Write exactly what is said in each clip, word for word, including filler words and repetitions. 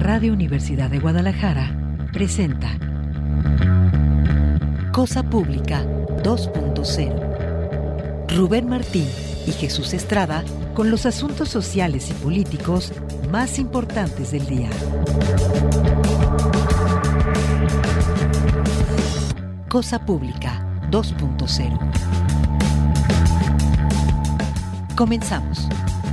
Radio Universidad de Guadalajara presenta Cosa Pública dos punto cero. Rubén Martín y Jesús Estrada con los asuntos sociales y políticos más importantes del día. Cosa Pública dos punto cero. Comenzamos.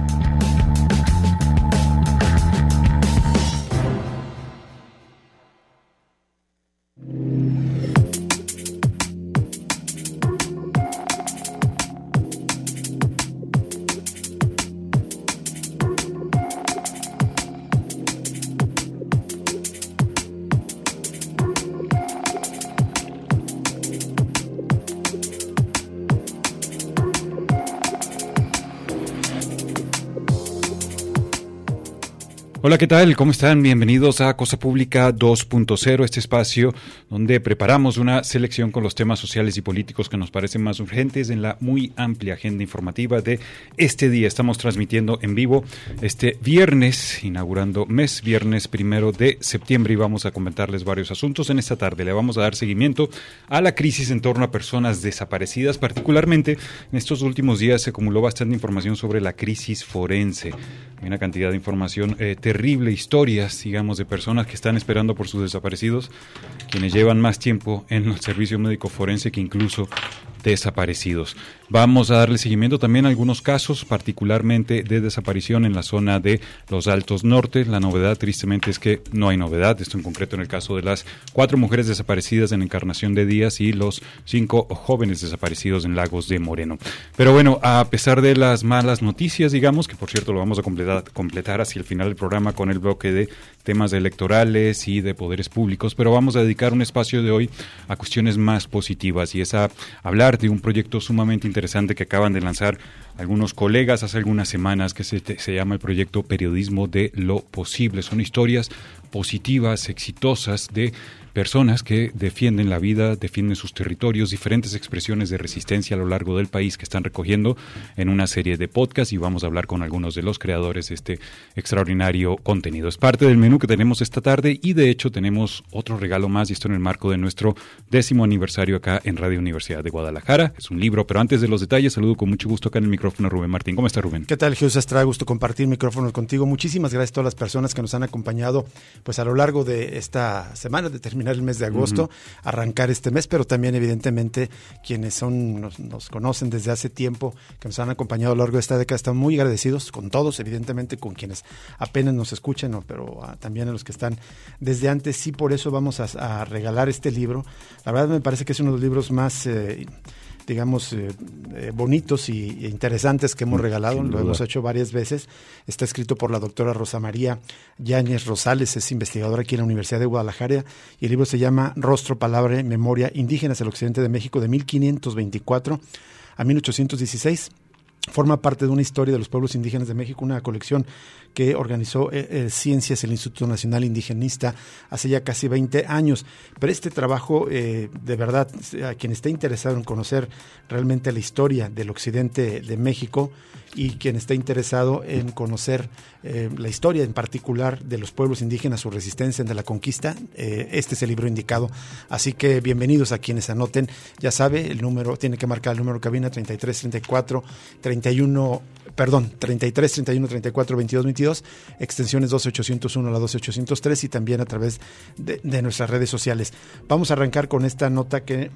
Hola, ¿qué tal? ¿Cómo están? Bienvenidos a Cosa Pública dos punto cero, este espacio donde preparamos una selección con los temas sociales y políticos que nos parecen más urgentes en la muy amplia agenda informativa de este día. Estamos transmitiendo en vivo este viernes, inaugurando mes, viernes primero de septiembre, y vamos a comentarles varios asuntos en esta tarde. Le vamos a dar seguimiento a la crisis en torno a personas desaparecidas. Particularmente en estos últimos días se acumuló bastante información sobre la crisis forense. Hay una cantidad de información eh, terrible, historias, digamos, de personas que están esperando por sus desaparecidos, quienes llevan más tiempo en el servicio médico forense que incluso desaparecidos. Vamos a darle seguimiento también a algunos casos, particularmente de desaparición en la zona de los Altos Norte. La novedad, tristemente, es que no hay novedad. Esto en concreto en el caso de las cuatro mujeres desaparecidas en Encarnación de Díaz y los cinco jóvenes desaparecidos en Lagos de Moreno. Pero bueno, a pesar de las malas noticias, digamos, que por cierto lo vamos a completar, completar hacia el final del programa con el bloque de temas electorales y de poderes públicos, pero vamos a dedicar un espacio de hoy a cuestiones más positivas, y es a hablar de un proyecto sumamente interesante que acaban de lanzar algunos colegas hace algunas semanas, que se, se llama el proyecto Periodismo de lo Posible. Son historias positivas, exitosas, de personas que defienden la vida, defienden sus territorios, diferentes expresiones de resistencia a lo largo del país que están recogiendo en una serie de podcasts, y vamos a hablar con algunos de los creadores de este extraordinario contenido. Es parte del menú que tenemos esta tarde, y de hecho tenemos otro regalo más, y esto en el marco de nuestro décimo aniversario acá en Radio Universidad de Guadalajara. Es un libro, pero antes de los detalles, saludo con mucho gusto acá en el micrófono a Rubén Martín. ¿Cómo está, Rubén? ¿Qué tal, Jesús Estrada? Gusto compartir micrófonos contigo. Muchísimas gracias a todas las personas que nos han acompañado pues a lo largo de esta semana, de terminar el mes de agosto, uh-huh. arrancar este mes, pero también evidentemente quienes son nos, nos conocen desde hace tiempo, que nos han acompañado a lo largo de esta década, están muy agradecidos con todos, evidentemente con quienes apenas nos escuchan, ¿no? pero uh, también a los que están desde antes, y por eso vamos a, a regalar este libro. La verdad me parece que es uno de los libros más eh, digamos, eh, eh, bonitos y interesantes que hemos regalado. Lo hemos hecho varias veces. Está escrito por la doctora Rosa María Yáñez Rosales, es investigadora aquí en la Universidad de Guadalajara, y el libro se llama Rostro, Palabra, Memoria, Indígenas del Occidente de México de mil quinientos veinticuatro a mil ochocientos dieciséis. Forma parte de una historia de los pueblos indígenas de México, una colección que organizó eh, eh, Ciencias, el Instituto Nacional Indigenista, hace ya casi veinte años. Pero este trabajo, eh, de verdad, a quien esté interesado en conocer realmente la historia del occidente de México, y quien esté interesado en conocer eh, la historia en particular de los pueblos indígenas, su resistencia ante la conquista, eh, este es el libro indicado. Así que bienvenidos a quienes anoten. Ya sabe, el número, tiene que marcar el número cabina treinta y tres treinta y cuatro treinta y uno, perdón, treinta y tres treinta y uno treinta y cuatro veintidós veintidós, extensiones doce ochocientos uno a la doce ochocientos tres, y también a través de, de nuestras redes sociales. Vamos a arrancar con esta nota que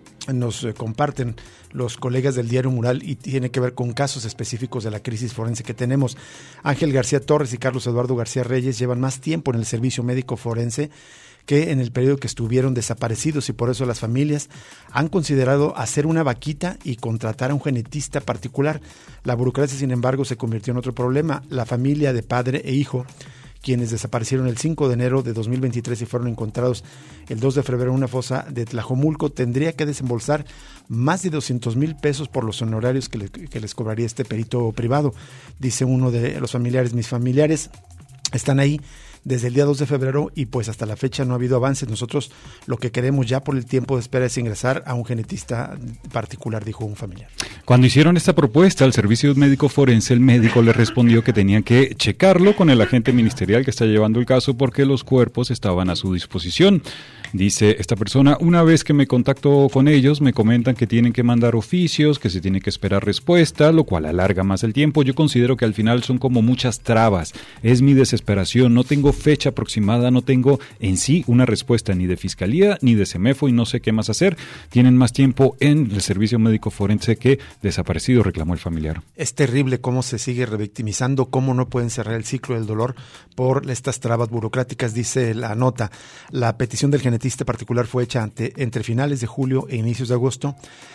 nos eh, comparten los colegas del Diario Mural, y tiene que ver con casos específicos de la crisis forense que tenemos. Ángel García Torres y Carlos Eduardo García Reyes llevan más tiempo en el servicio médico forense que en el periodo que estuvieron desaparecidos, y por eso las familias han considerado hacer una vaquita y contratar a un genetista particular. La burocracia, sin embargo, se convirtió en otro problema. La familia de padre e hijo, quienes desaparecieron el cinco de enero de dos mil veintitrés y fueron encontrados el dos de febrero en una fosa de Tlajomulco, tendría que desembolsar más de doscientos mil pesos por los honorarios que, le, que les cobraría este perito privado. Dice uno de los familiares: mis familiares están ahí desde el día dos de febrero y pues hasta la fecha no ha habido avances. Nosotros lo que queremos ya por el tiempo de espera es ingresar a un genetista particular, dijo un familiar. Cuando hicieron esta propuesta al servicio médico forense, el médico le respondió que tenían que checarlo con el agente ministerial que está llevando el caso porque los cuerpos estaban a su disposición. Dice esta persona, una vez que me contacto con ellos, me comentan que tienen que mandar oficios, que se tiene que esperar respuesta, lo cual alarga más el tiempo. Yo considero que al final son como muchas trabas. Es mi desesperación, no tengo fecha aproximada, no tengo en sí una respuesta ni de Fiscalía ni de Semefo y no sé qué más hacer. Tienen más tiempo en el servicio médico forense que desaparecido, reclamó el familiar. Es terrible cómo se sigue revictimizando, cómo no pueden cerrar el ciclo del dolor por estas trabas burocráticas, dice la nota. La petición del genetista particular fue hecha ante, entre finales de julio e inicios de agosto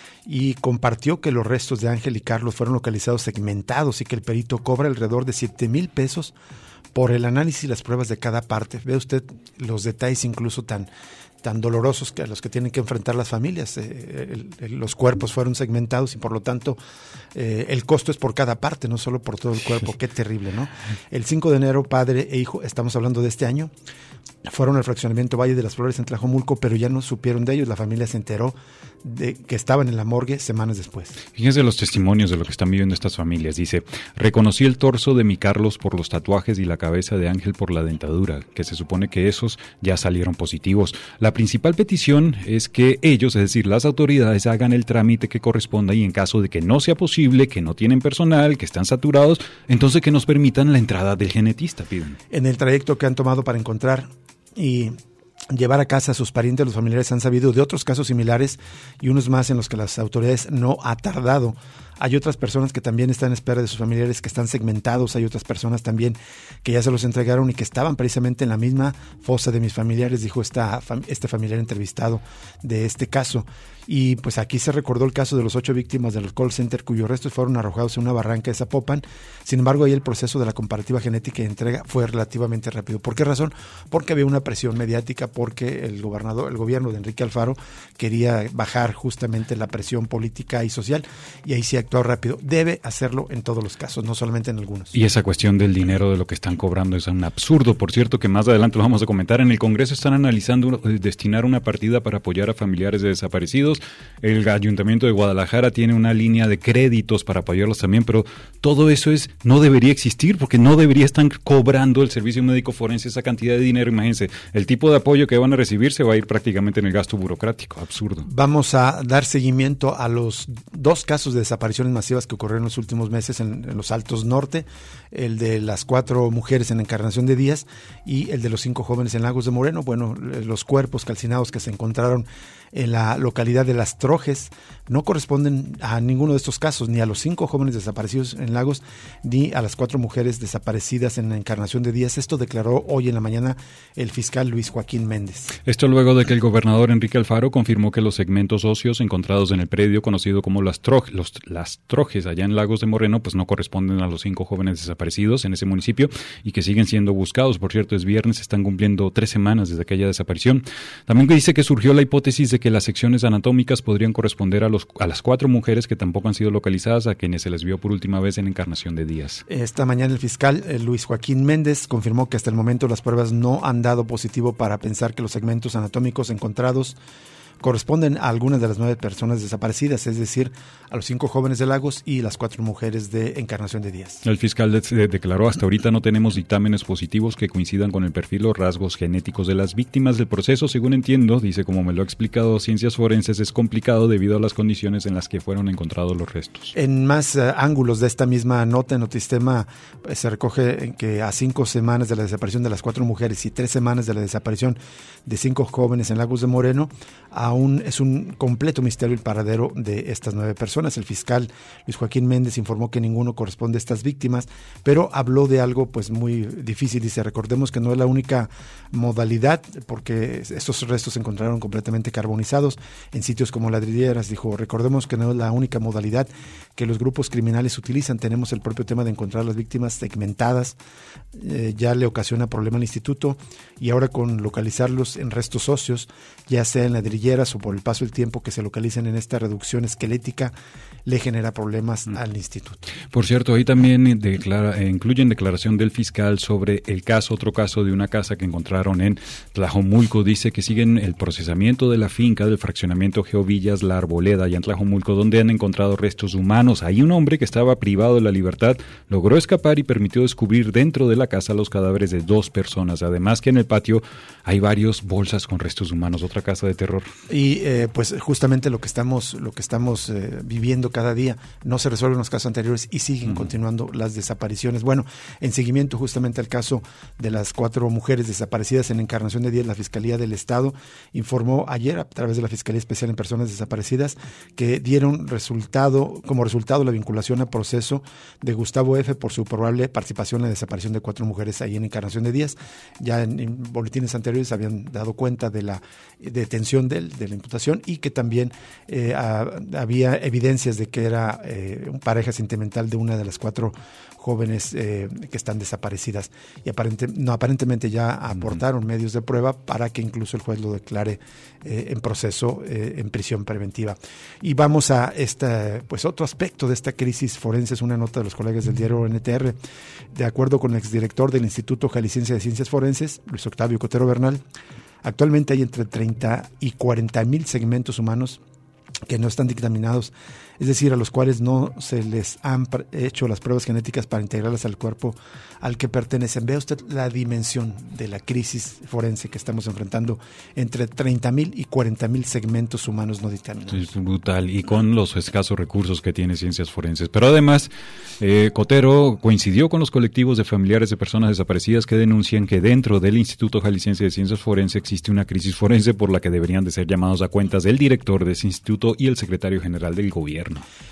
y compartió que los restos de Ángel y Carlos fueron localizados segmentados y que el perito cobra alrededor de siete mil pesos por el análisis y las pruebas de cada parte. Ve usted los detalles incluso tan, tan dolorosos que a los que tienen que enfrentar las familias. Eh, el, el, los cuerpos fueron segmentados y por lo tanto eh, el costo es por cada parte, no solo por todo el cuerpo. Qué terrible, ¿no? El cinco de enero, padre e hijo, estamos hablando de este año, fueron al fraccionamiento Valle de las Flores en Tlajomulco, pero ya no supieron de ellos. La familia se enteró de que estaban en la morgue semanas después. Fíjense los testimonios de lo que están viviendo estas familias. Dice, reconocí el torso de mi Carlos por los tatuajes y la cabeza de Ángel por la dentadura, que se supone que esos ya salieron positivos. La principal petición es que ellos, es decir, las autoridades, hagan el trámite que corresponda y en caso de que no sea posible, que no tienen personal, que están saturados, entonces que nos permitan la entrada del genetista, piden. En el trayecto que han tomado para encontrar y llevar a casa a sus parientes, los familiares han sabido de otros casos similares y unos más en los que las autoridades no ha tardado. Hay otras personas que también están en espera de sus familiares que están segmentados, hay otras personas también que ya se los entregaron y que estaban precisamente en la misma fosa de mis familiares, dijo esta, este familiar entrevistado de este caso. Y pues aquí se recordó el caso de los ocho víctimas del call center cuyos restos fueron arrojados en una barranca de Zapopan. Sin embargo, ahí el proceso de la comparativa genética y entrega fue relativamente rápido. ¿Por qué razón? Porque había una presión mediática, porque el gobernador, el gobierno de Enrique Alfaro quería bajar justamente la presión política y social y ahí sí actuó rápido. Debe hacerlo en todos los casos, no solamente en algunos. Y esa cuestión del dinero de lo que están cobrando es un absurdo. Por cierto, que más adelante lo vamos a comentar. En el Congreso están analizando destinar una partida para apoyar a familiares de desaparecidos. El Ayuntamiento de Guadalajara tiene una línea de créditos para apoyarlos también, pero todo eso es no debería existir porque no debería estar cobrando el servicio médico forense esa cantidad de dinero. Imagínense, el tipo de apoyo que van a recibir se va a ir prácticamente en el gasto burocrático. Absurdo. Vamos a dar seguimiento a los dos casos de desapariciones masivas que ocurrieron en los últimos meses en, en los Altos Norte, el de las cuatro mujeres en Encarnación de Díaz y el de los cinco jóvenes en Lagos de Moreno. Bueno, los cuerpos calcinados que se encontraron en la localidad de Las Trojes no corresponden a ninguno de estos casos, ni a los cinco jóvenes desaparecidos en Lagos, ni a las cuatro mujeres desaparecidas en la Encarnación de Díaz. Esto declaró hoy en la mañana el fiscal Luis Joaquín Méndez. Esto luego de que el gobernador Enrique Alfaro confirmó que los segmentos óseos encontrados en el predio conocido como Las, Troj, los, las Trojes allá en Lagos de Moreno pues no corresponden a los cinco jóvenes desaparecidos en ese municipio y que siguen siendo buscados. Por cierto, es viernes, están cumpliendo tres semanas desde aquella desaparición. También dice que surgió la hipótesis de que las secciones anatómicas podrían corresponder a, los, a las cuatro mujeres que tampoco han sido localizadas, a quienes se les vio por última vez en Encarnación de Díaz. Esta mañana el fiscal eh, Luis Joaquín Méndez confirmó que hasta el momento las pruebas no han dado positivo para pensar que los segmentos anatómicos encontrados corresponden a algunas de las nueve personas desaparecidas, es decir, a los cinco jóvenes de Lagos y las cuatro mujeres de Encarnación de Díaz. El fiscal de- de- declaró, hasta ahorita no tenemos dictámenes positivos que coincidan con el perfil o rasgos genéticos de las víctimas del proceso. Según entiendo, dice, como me lo ha explicado Ciencias Forenses, es complicado debido a las condiciones en las que fueron encontrados los restos. En más uh, ángulos de esta misma nota, en Notistema pues, se recoge que a cinco semanas de la desaparición de las cuatro mujeres y tres semanas de la desaparición de cinco jóvenes en Lagos de Moreno, aún es un completo misterio el paradero de estas nueve personas. El fiscal Luis Joaquín Méndez informó que ninguno corresponde a estas víctimas, pero habló de algo pues muy difícil. Dice, recordemos que no es la única modalidad, porque estos restos se encontraron completamente carbonizados en sitios como ladrilleras. Dijo, recordemos que no es la única modalidad que los grupos criminales utilizan. Tenemos el propio tema de encontrar las víctimas segmentadas, eh, ya le ocasiona problema al instituto, y ahora con localizarlos en restos óseos, ya sea en ladrilleras fieras o por el paso del tiempo que se localicen en esta reducción esquelética le genera problemas mm. al instituto. Por cierto, ahí también declara, eh, incluyen declaración del fiscal sobre el caso, otro caso de una casa que encontraron en Tlajomulco. Dice que siguen el procesamiento de la finca del fraccionamiento Geovillas La Arboleda, allá en Tlajomulco, donde han encontrado restos humanos. Ahí un hombre que estaba privado de la libertad logró escapar y permitió descubrir dentro de la casa los cadáveres de dos personas. Además que en el patio hay varios bolsas con restos humanos, otra casa de terror. Y eh, pues justamente lo que estamos, lo que estamos eh, viviendo cada día, no se resuelven los casos anteriores y siguen uh-huh. continuando las desapariciones. Bueno, en seguimiento justamente al caso de las cuatro mujeres desaparecidas en Encarnación de Díaz, la Fiscalía del Estado informó ayer a través de la Fiscalía Especial en Personas Desaparecidas que dieron resultado, como resultado la vinculación a proceso de Gustavo F. por su probable participación en la desaparición de cuatro mujeres ahí en Encarnación de Díaz. Ya en, en boletines anteriores habían dado cuenta de la detención de, de la imputación y que también eh, a, había evidencias de que era eh, pareja sentimental de una de las cuatro jóvenes eh, que están desaparecidas y aparente, no, aparentemente ya aportaron uh-huh. medios de prueba para que incluso el juez lo declare eh, en proceso eh, en prisión preventiva. Y vamos a este, pues otro aspecto de esta crisis forense, es una nota de los colegas del diario N T R. De acuerdo con el exdirector del Instituto Jalisciense de Ciencias Forenses, Luis Octavio Cotero Bernal, actualmente hay entre treinta y cuarenta mil segmentos humanos que no están dictaminados, es decir, a los cuales no se les han hecho las pruebas genéticas para integrarlas al cuerpo al que pertenecen. Vea usted la dimensión de la crisis forense que estamos enfrentando, entre treinta mil y cuarenta mil segmentos humanos no dictaminados. Es brutal, y con los escasos recursos que tiene Ciencias Forenses. Pero además, eh, Cotero coincidió con los colectivos de familiares de personas desaparecidas que denuncian que dentro del Instituto Jalisciense de Ciencias Forenses existe una crisis forense por la que deberían de ser llamados a cuentas el director de ese instituto y el secretario general del gobierno.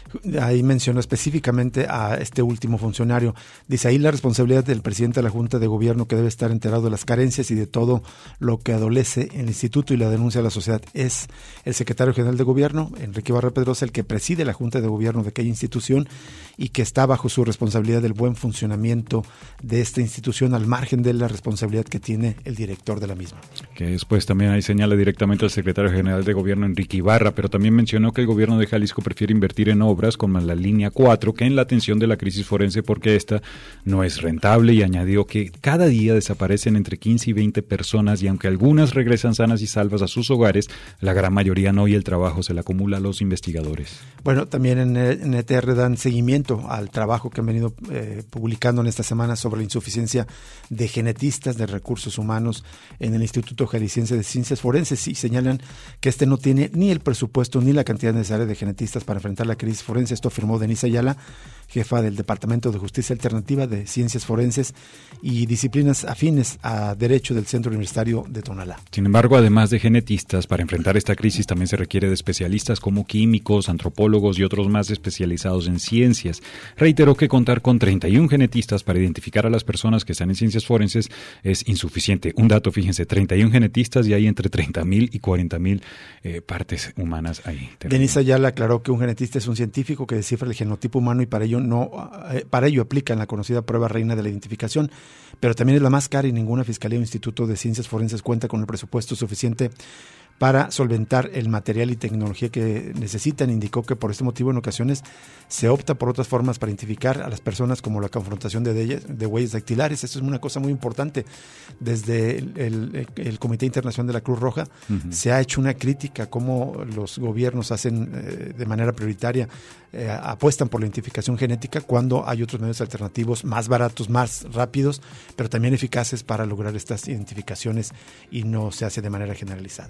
Ahí mencionó específicamente a este último funcionario. Dice ahí la responsabilidad del presidente de la Junta de Gobierno, que debe estar enterado de las carencias y de todo lo que adolece el instituto y la denuncia de la sociedad. Es el secretario general de Gobierno, Enrique Ibarra Pedrosa, el que preside la Junta de Gobierno de aquella institución y que está bajo su responsabilidad el buen funcionamiento de esta institución, al margen de la responsabilidad que tiene el director de la misma. Que después también ahí señala directamente al secretario general de Gobierno, Enrique Ibarra, pero también mencionó que el gobierno de Jalisco prefiere invertir en obras como la línea cuatro que en la atención de la crisis forense porque esta no es rentable, y añadió que cada día desaparecen entre quince y veinte personas y aunque algunas regresan sanas y salvas a sus hogares, la gran mayoría no, y el trabajo se le acumula a los investigadores. Bueno, también en, en E T R dan seguimiento al trabajo que han venido eh, publicando en esta semana sobre la insuficiencia de genetistas de recursos humanos en el Instituto Jalisciense de Ciencias Forenses y señalan que este no tiene ni el presupuesto ni la cantidad necesaria de genetistas para enfrentar la crisis forense. Esto afirmó Denise Ayala, jefa del Departamento de Justicia Alternativa de Ciencias Forenses y disciplinas afines a Derecho del Centro Universitario de Tonalá. Sin embargo, además de genetistas, para enfrentar esta crisis también se requiere de especialistas como químicos, antropólogos y otros más especializados en ciencias. Reiteró que contar con treinta y uno genetistas para identificar a las personas que están en ciencias forenses es insuficiente. Un dato, fíjense, treinta y uno genetistas y hay entre treinta mil y cuarenta mil eh, partes humanas ahí. Denise Ayala aclaró que un genetista es un científico que descifra el genotipo humano y para ello no, eh, para ello aplican la conocida prueba reina de la identificación, pero también es la más cara y ninguna fiscalía o instituto de ciencias forenses cuenta con el presupuesto suficiente para solventar el material y tecnología que necesitan. Indicó que por este motivo en ocasiones se opta por otras formas para identificar a las personas, como la confrontación de, de, de huellas dactilares. Esto es una cosa muy importante. Desde el, el, el Comité Internacional de la Cruz Roja uh-huh. se ha hecho una crítica a cómo los gobiernos hacen eh, de manera prioritaria, eh, apuestan por la identificación genética cuando hay otros medios alternativos más baratos, más rápidos, pero también eficaces para lograr estas identificaciones y no se hace de manera generalizada.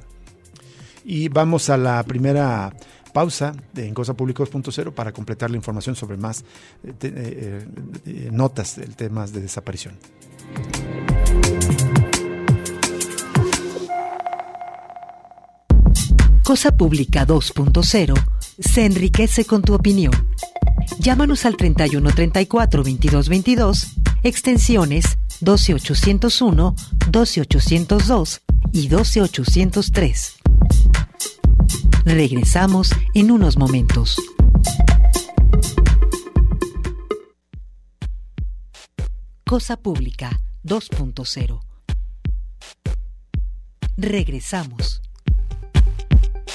Y vamos a la primera pausa de En Cosa Pública dos punto cero para completar la información sobre más eh, eh, eh, notas del tema de desaparición. Cosa Pública dos punto cero se enriquece con tu opinión. Llámanos al treinta y uno treinta y cuatro veintidós veintidós, extensiones doce ochocientos uno, doce ochocientos dos y doce ochocientos tres. Regresamos en unos momentos. Cosa Pública dos punto cero. Regresamos.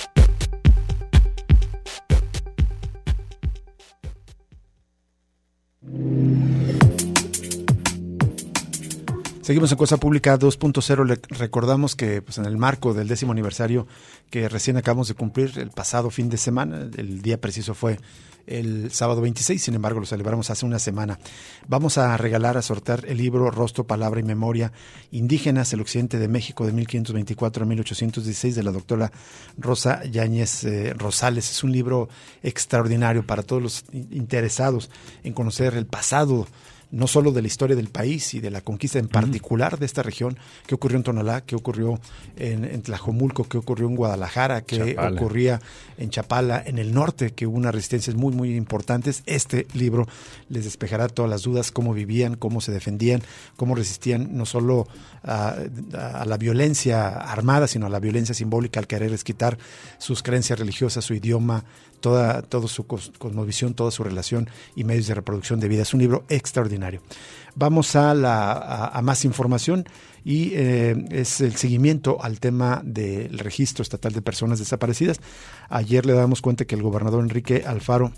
Seguimos en Cosa Pública dos punto cero. Le recordamos que pues, en el marco del décimo aniversario que recién acabamos de cumplir el pasado fin de semana, el día preciso fue el sábado veintiséis, sin embargo lo celebramos hace una semana. Vamos a regalar, a sortear el libro Rostro, Palabra y Memoria, Indígenas, el Occidente de México de mil quinientos veinticuatro a mil ochocientos dieciséis, de la doctora Rosa Yáñez eh, Rosales. Es un libro extraordinario para todos los interesados en conocer el pasado, no solo de la historia del país y de la conquista en particular de esta región, qué ocurrió en Tonalá, qué ocurrió en, en Tlajomulco, qué ocurrió en Guadalajara, qué Chapala. ocurría en Chapala, en el norte, que hubo unas resistencias muy, muy importantes. Este libro les despejará todas las dudas, cómo vivían, cómo se defendían, cómo resistían no solo a, a la violencia armada, sino a la violencia simbólica al querer desquitar sus creencias religiosas, su idioma, toda, toda su cosmovisión, toda su relación y medios de reproducción de vida. Es un libro extraordinario. Vamos a, la, a, a más información y eh, es el seguimiento al tema del registro estatal de personas desaparecidas. Ayer le damos cuenta que el gobernador Enrique Alfaro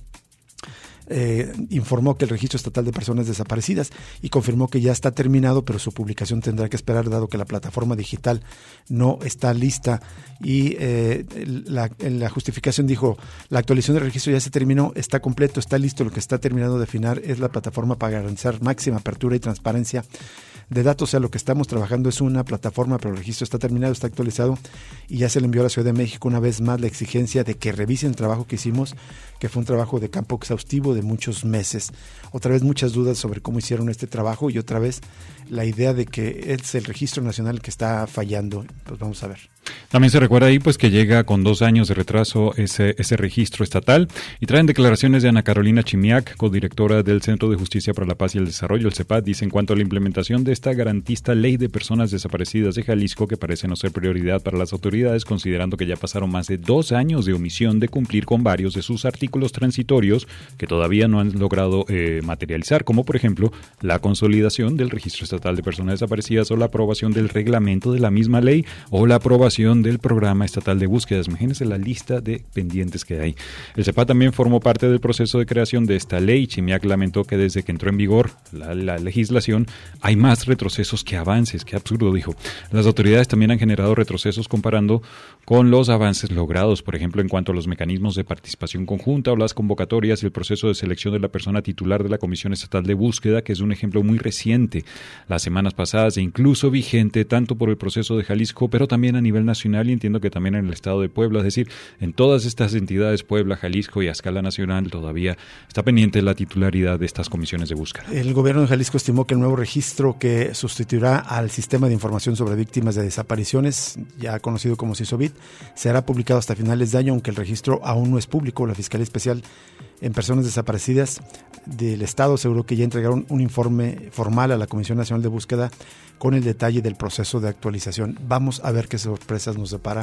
Eh, informó que el registro estatal de personas desaparecidas y confirmó que ya está terminado, pero su publicación tendrá que esperar dado que la plataforma digital no está lista. Y eh, la, en la justificación dijo: la actualización del registro ya se terminó, está completo, está listo, lo que está terminado de afinar es la plataforma para garantizar máxima apertura y transparencia de datos. O sea, lo que estamos trabajando es una plataforma, pero el registro está terminado, está actualizado y ya se le envió a la Ciudad de México una vez más la exigencia de que revisen el trabajo que hicimos, que fue un trabajo de campo exhaustivo de muchos meses. Otra vez muchas dudas sobre cómo hicieron este trabajo y otra vez la idea de que es el Registro Nacional el que está fallando. Pues vamos a ver. También se recuerda ahí pues que llega con dos años de retraso ese, ese registro estatal, y traen declaraciones de Ana Carolina Chimiak, codirectora del Centro de Justicia para la Paz y el Desarrollo, el CEPAD. Dice: en cuanto a la implementación de esta garantista ley de personas desaparecidas de Jalisco, que parece no ser prioridad para las autoridades, considerando que ya pasaron más de dos años de omisión de cumplir con varios de sus artículos transitorios que todavía no han logrado eh, materializar, como por ejemplo la consolidación del registro estatal de personas desaparecidas o la aprobación del reglamento de la misma ley o la aprobación del programa estatal de búsquedas. Imagínense la lista de pendientes que hay. El CEPAD también formó parte del proceso de creación de esta ley. Chimiak lamentó que desde que entró en vigor la, la legislación hay más retrocesos que avances. Qué absurdo, dijo. Las autoridades también han generado retrocesos comparando con los avances logrados, por ejemplo, en cuanto a los mecanismos de participación conjunta o las convocatorias y el proceso de selección de la persona titular de la Comisión Estatal de Búsqueda, que es un ejemplo muy reciente, las semanas pasadas e incluso vigente tanto por el proceso de Jalisco, pero también a nivel nacional, y entiendo que también en el estado de Puebla. Es decir, en todas estas entidades, Puebla, Jalisco y a escala nacional, todavía está pendiente la titularidad de estas comisiones de búsqueda. El gobierno de Jalisco estimó que el nuevo registro, que sustituirá al Sistema de Información sobre Víctimas de Desapariciones, ya conocido como SISOVID, será publicado hasta finales de año, aunque el registro aún no es público. La Fiscalía Especial en Personas Desaparecidas del Estado aseguró que ya entregaron un informe formal a la Comisión Nacional de Búsqueda con el detalle del proceso de actualización. Vamos a ver qué sorpresas nos depara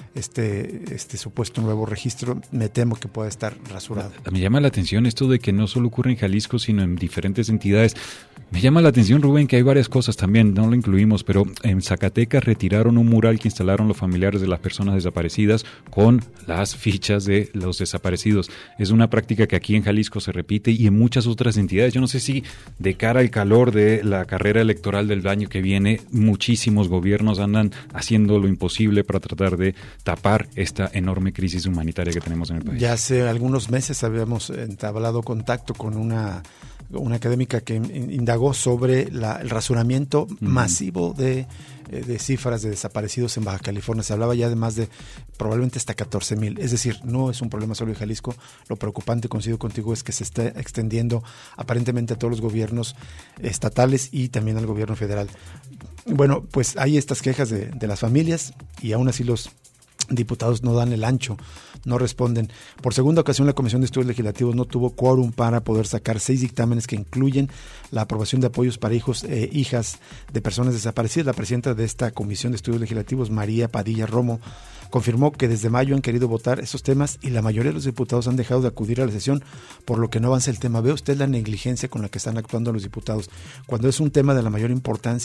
este, este supuesto nuevo registro. Me temo que pueda estar rasurado. Me llama la atención esto de que no solo ocurre en Jalisco, sino en diferentes entidades. Me llama la atención, Rubén, que hay varias cosas también, no lo incluimos, pero en Zacatecas retiraron un mural que instalaron los familiares de las personas desaparecidas con las fichas de los desaparecidos. Es una práctica que aquí en Jalisco se repite y en muchas otras entidades. Yo no sé si de cara al calor de la carrera electoral del año que viene, muchísimos gobiernos andan haciendo lo imposible para tratar de tapar esta enorme crisis humanitaria que tenemos en el país. Ya hace algunos meses habíamos entablado contacto con una una académica que indagó sobre la, el rasuramiento uh-huh. masivo de, de cifras de desaparecidos en Baja California. Se hablaba ya de más de probablemente hasta catorce mil. Es decir, no es un problema solo en Jalisco. Lo preocupante, coincido contigo, es que se está extendiendo aparentemente a todos los gobiernos estatales y también al gobierno federal. Bueno, pues hay estas quejas de, de las familias y aún así los diputados no dan el ancho, no responden. Por segunda ocasión, la Comisión de Estudios Legislativos no tuvo quórum para poder sacar seis dictámenes que incluyen la aprobación de apoyos para hijos e hijas de personas desaparecidas. La presidenta de esta Comisión de Estudios Legislativos, María Padilla Romo, confirmó que desde mayo han querido votar estos temas y la mayoría de los diputados han dejado de acudir a la sesión, por lo que no avanza el tema. ¿Ve usted la negligencia con la que están actuando los diputados? Cuando es un tema de la mayor importancia,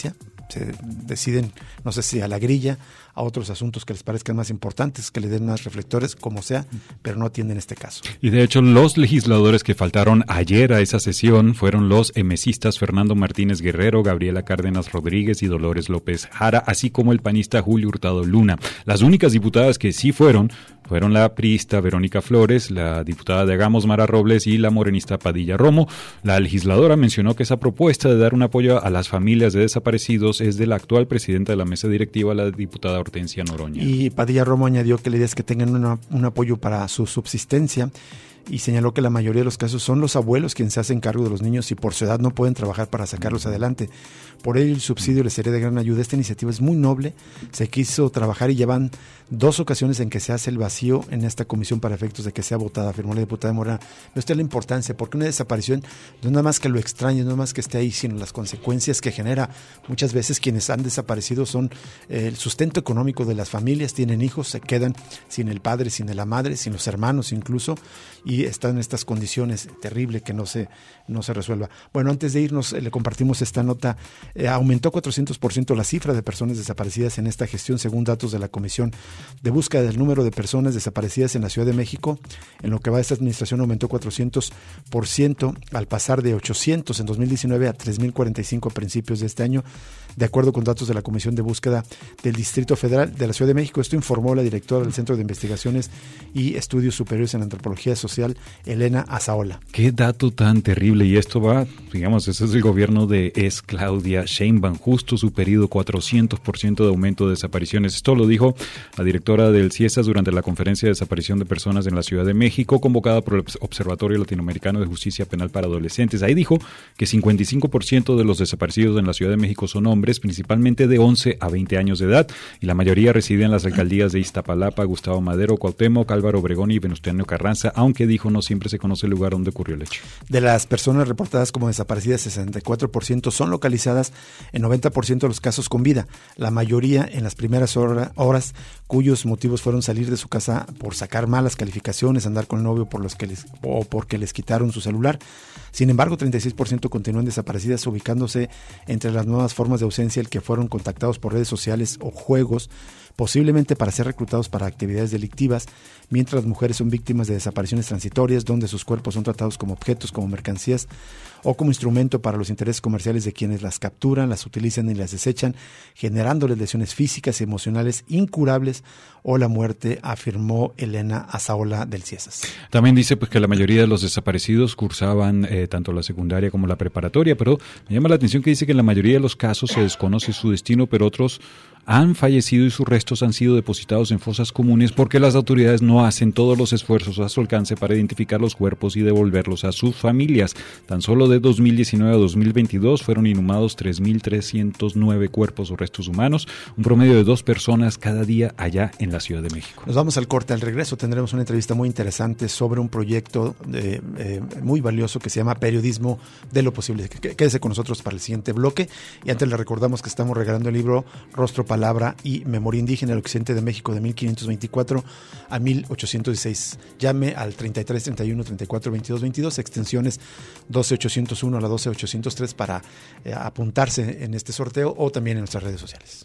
se deciden, no sé si a la grilla, a otros asuntos que les parezcan más importantes, que le den más reflectores, como sea, pero no atienden este caso. Y de hecho, los legisladores que faltaron ayer a esa sesión fueron los emesistas Fernando Martínez Guerrero, Gabriela Cárdenas Rodríguez y Dolores López Jara, así como el panista Julio Hurtado Luna. Las únicas diputadas que sí fueron fueron la priista Verónica Flores, la diputada de Agamos Mara Robles y la morenista Padilla Romo. La legisladora mencionó que esa propuesta de dar un apoyo a las familias de desaparecidos es de la actual presidenta de la mesa directiva, la diputada Hortensia Noroña. Y Padilla Romo añadió que la idea es que tengan una, un apoyo para su subsistencia, y señaló que la mayoría de los casos son los abuelos quienes se hacen cargo de los niños y por su edad no pueden trabajar para sacarlos adelante. Por ello el subsidio les sería de gran ayuda. Esta iniciativa es muy noble, se quiso trabajar y llevan dos ocasiones en que se hace el vacío en esta comisión para efectos de que sea votada, afirmó la diputada Morena. No está la importancia, porque una desaparición no es nada más que lo extraño, no es nada más que esté ahí, sino las consecuencias que genera. Muchas veces quienes han desaparecido son eh, el sustento económico de las familias, tienen hijos, se quedan sin el padre, sin la madre, sin los hermanos incluso, y están en estas condiciones terribles que no se, no se resuelva. Bueno, antes de irnos, eh, le compartimos esta nota. Eh, aumentó cuatrocientos por ciento la cifra de personas desaparecidas en esta gestión, según datos de la Comisión de Búsqueda del Número de Personas Desaparecidas en la Ciudad de México. En lo que va de esta administración aumentó cuatrocientos por ciento al pasar de ochocientos en dos mil diecinueve a tres mil cuarenta y cinco a principios de este año, de acuerdo con datos de la Comisión de Búsqueda del Distrito Federal de la Ciudad de México. Esto informó la directora del Centro de Investigaciones y Estudios Superiores en Antropología Social, Elena Azaola. Qué dato tan terrible, y esto va, digamos, ese es el gobierno de ex Claudia Sheinbaum, justo su periodo, cuatrocientos por ciento de aumento de desapariciones. Esto lo dijo la directora del CIESAS durante la conferencia de desaparición de personas en la Ciudad de México, convocada por el Observatorio Latinoamericano de Justicia Penal para Adolescentes. Ahí dijo que cincuenta y cinco por ciento de los desaparecidos en la Ciudad de México son hombres, principalmente de once a veinte años de edad, y la mayoría residen en las alcaldías de Iztapalapa, Gustavo Madero, Cuauhtémoc, Álvaro Obregón y Venustiano Carranza, aunque dijo no siempre se conoce el lugar donde ocurrió el hecho. De las personas reportadas como desaparecidas, sesenta y cuatro por ciento son localizadas, en noventa por ciento de los casos con vida, la mayoría en las primeras hora, horas, cuyos motivos fueron salir de su casa por sacar malas calificaciones, andar con el novio por los que les, o porque les quitaron su celular. Sin embargo, treinta y seis por ciento continúan desaparecidas, ubicándose entre las nuevas formas de ausencia el que fueron contactados por redes sociales o juegos, posiblemente para ser reclutados para actividades delictivas, mientras las mujeres son víctimas de desapariciones transitorias, donde sus cuerpos son tratados como objetos, como mercancías o como instrumento para los intereses comerciales de quienes las capturan, las utilizan y las desechan, generándoles lesiones físicas y emocionales incurables o la muerte, afirmó Elena Azaola del CIESAS. También dice pues que la mayoría de los desaparecidos cursaban eh, tanto la secundaria como la preparatoria, pero me llama la atención que dice que en la mayoría de los casos se desconoce su destino, pero otros han fallecido y sus restos han sido depositados en fosas comunes porque las autoridades no hacen todos los esfuerzos a su alcance para identificar los cuerpos y devolverlos a sus familias. Tan solo de dos mil diecinueve a dos mil veintidós fueron inhumados tres mil trescientos nueve cuerpos o restos humanos, un promedio de dos personas cada día allá en la Ciudad de México. Nos vamos al corte. Al regreso tendremos una entrevista muy interesante sobre un proyecto de, eh, muy valioso que se llama Periodismo de lo Posible. Quédese con nosotros para el siguiente bloque. Y antes le recordamos que estamos regalando el libro Rostro, Palabra y Memoria Indígena, el occidente de México de mil quinientos veinticuatro a mil ochocientos dieciséis. Llame al treinta y tres, treinta y uno, treinta y cuatro, veintidós, veintidós, extensiones doce ochocientos uno a la doce ochocientos tres para eh, apuntarse en este sorteo, o también en nuestras redes sociales.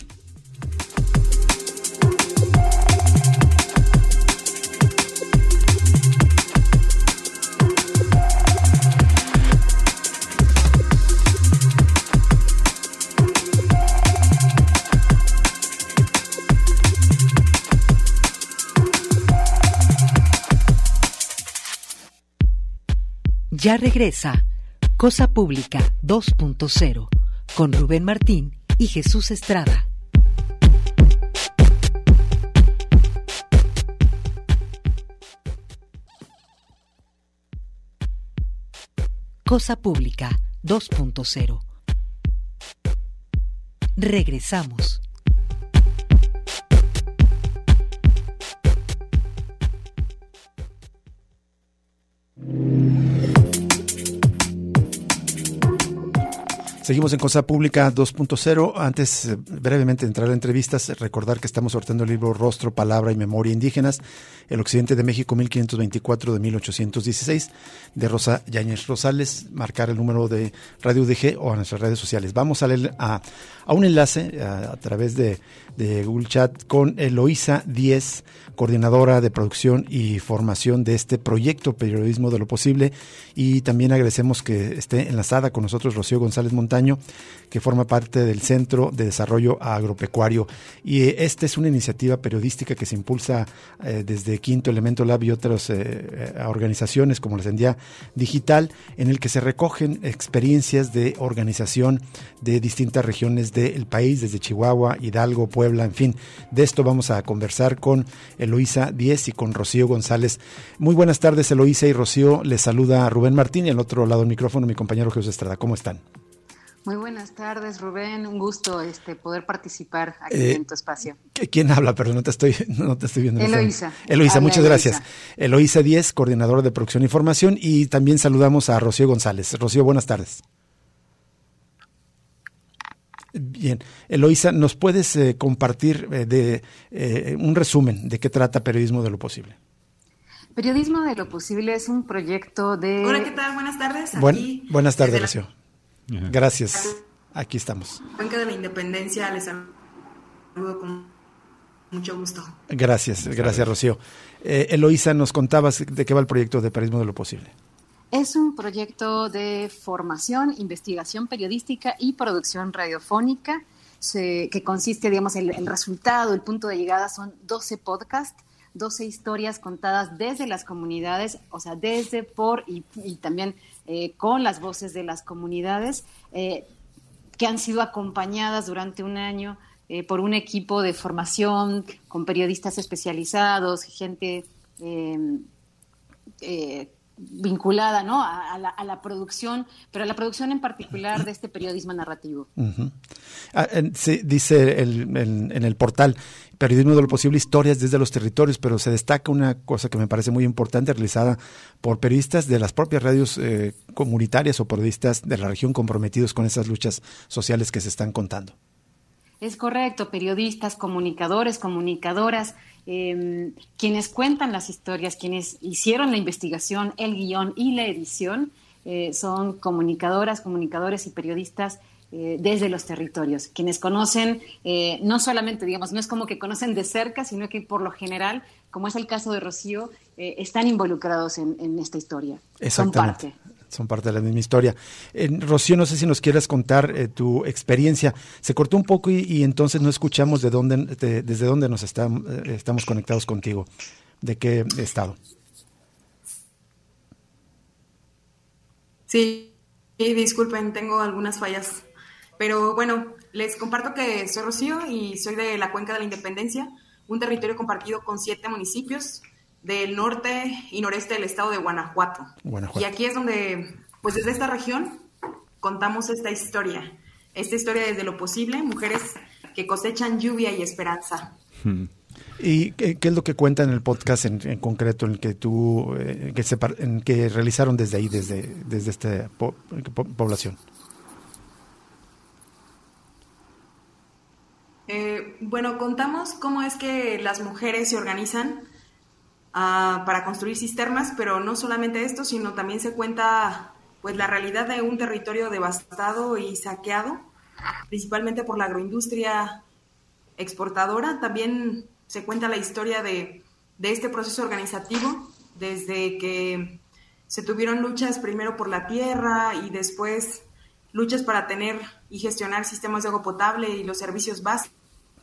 Ya regresa Cosa Pública dos punto cero con Rubén Martín y Jesús Estrada. Cosa Pública dos punto cero. Regresamos. Seguimos en Cosa Pública dos punto cero. Antes, eh, brevemente de entrar a entrevistas, recordar que estamos sorteando el libro Rostro, Palabra y Memoria Indígenas, El Occidente de México mil quinientos veinticuatro de mil ochocientos dieciséis, de Rosa Yáñez Rosales. Marcar el número de Radio U D G o a nuestras redes sociales. Vamos a leer a, a un enlace a, a través de, de Google Chat con Eloísa Díez, coordinadora de producción y formación de este proyecto Periodismo de lo Posible, y también agradecemos que esté enlazada con nosotros Rocío González Montaño, que forma parte del Centro de Desarrollo Agropecuario. Y eh, esta es una iniciativa periodística que se impulsa eh, desde Quinto Elemento Lab y otras eh, organizaciones como la Sendía Digital, en el que se recogen experiencias de organización de distintas regiones del país, desde Chihuahua, Hidalgo, Puebla, en fin. De esto vamos a conversar con Eloísa Díez y con Rocío González. Muy buenas tardes, Eloísa y Rocío. Les saluda Rubén Martín y al otro lado del micrófono mi compañero Jesús Estrada. ¿Cómo están? Muy buenas tardes, Rubén. Un gusto este poder participar aquí eh, en tu espacio. ¿Quién habla? Perdón, no te estoy, no te estoy viendo. Eloísa. Eloísa, muchas Eloísa. gracias. Eloísa Díez, coordinadora de producción y formación, y también saludamos a Rocío González. Rocío, buenas tardes. Bien, Eloísa, ¿nos puedes eh, compartir eh, de eh, un resumen de qué trata Periodismo de lo Posible? Periodismo de lo Posible es un proyecto de... Hola, ¿qué tal? Buenas tardes. Aquí, Buen, buenas tardes, la... Rocío. Uh-huh. Gracias. Aquí estamos. Cuenca de la Independencia, les saludo con mucho gusto. Gracias, gracias, Rocío. Eh, Eloísa, nos contabas de qué va el proyecto de Periodismo de lo Posible. Es un proyecto de formación, investigación periodística y producción radiofónica, se, que consiste, digamos, el, el resultado, el punto de llegada son doce podcasts, doce historias contadas desde las comunidades, o sea, desde, por y, y también eh, con las voces de las comunidades, eh, que han sido acompañadas durante un año eh, por un equipo de formación con periodistas especializados, gente eh, eh, vinculada, ¿no?, a, a, la, a la producción, pero a la producción en particular de este periodismo narrativo. Uh-huh. Ah, en, sí, dice el, en, en el portal Periodismo de lo Posible, historias desde los territorios, pero se destaca una cosa que me parece muy importante, realizada por periodistas de las propias radios eh, comunitarias o periodistas de la región comprometidos con esas luchas sociales que se están contando. Es correcto, periodistas, comunicadores, comunicadoras, eh, quienes cuentan las historias, quienes hicieron la investigación, el guión y la edición, eh, son comunicadoras, comunicadores y periodistas eh, desde los territorios, quienes conocen, eh, no solamente, digamos, no es como que conocen de cerca, sino que por lo general, como es el caso de Rocío, eh, están involucrados en, en esta historia, son parte. Son parte de la misma historia. Eh, Rocío, no sé si nos quieras contar eh, tu experiencia. Se cortó un poco y, y entonces no escuchamos de dónde, de, desde dónde nos está, eh, estamos conectados contigo. ¿De qué estado? Sí, sí, disculpen, tengo algunas fallas. Pero bueno, les comparto que soy Rocío y soy de la Cuenca de la Independencia, un territorio compartido con siete municipios del norte y noreste del estado de Guanajuato. Guanajuato. Y aquí es donde, pues desde esta región, contamos esta historia. Esta historia desde lo posible, mujeres que cosechan lluvia y esperanza. Hmm. ¿Y qué, qué es lo que cuenta en el podcast en, en concreto, en el que tú, eh, que se, en que realizaron desde ahí, desde, desde esta po, po, población? Eh, bueno, contamos cómo es que las mujeres se organizan Uh, para construir cisternas, pero no solamente esto, sino también se cuenta pues la realidad de un territorio devastado y saqueado, principalmente por la agroindustria exportadora. También se cuenta la historia de, de este proceso organizativo, desde que se tuvieron luchas primero por la tierra y después luchas para tener y gestionar sistemas de agua potable y los servicios básicos.